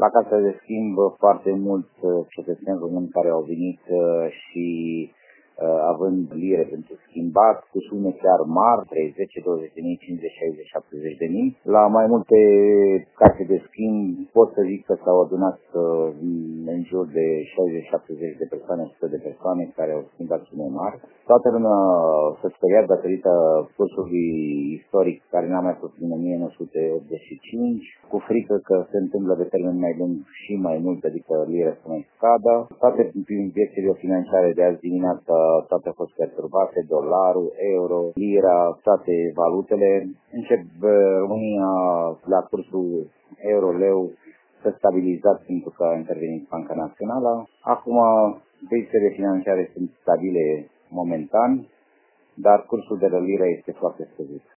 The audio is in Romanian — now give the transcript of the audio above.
La casa de schimb foarte mulți cetățeni români care au venit și având lire pentru schimbat, cu sume chiar mari, 30, 20 de mii, 50, 60, 70 de mii. La mai multe case de schimb pot să zic că s-au adunat în jur de 60-70 de persoane, 100 de persoane care au schimbat sume mari. Toată lumea s-a speriat datorită cursului istoric care n-a mai fost din 1985, cu frică că se întâmplă pe termen mai lung și mai mult, adică lira să mai scadă. Toate piețele financiare de azi dimineață, toate au fost perturbate, dolarul, euro, lira, toate valutele. Încep România la cursul euro-leu s-a stabilizat pentru că a intervenit Banca Națională. Acum piețele financiare sunt stabile momentan, dar cursul de liră este foarte scăzut.